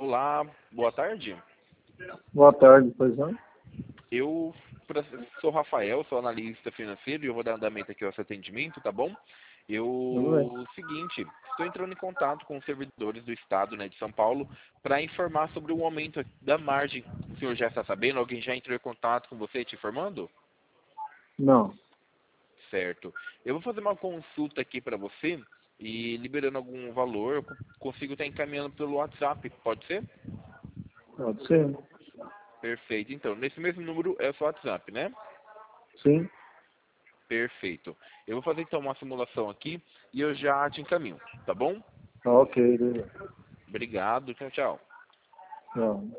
Olá, boa tarde. Boa tarde, pois não? Eu sou Rafael, sou analista financeiro e eu vou dar andamento aqui ao seu atendimento, tá bom? Tudo bem. Seguinte, estou entrando em contato com os servidores do Estado, né, de São Paulo, para informar sobre o aumento da margem. O senhor já está sabendo? Alguém já entrou em contato com você te informando? Não, Certo. Eu vou fazer uma consulta aqui para você e liberando algum valor, eu consigo estar encaminhando pelo WhatsApp, pode ser? pode ser. Perfeito. Então, nesse mesmo número é o seu WhatsApp, né? Sim. Perfeito. Eu vou fazer então uma simulação aqui e eu já te encaminho, tá bom? Ok, beleza. Obrigado, tchau, tchau. Não.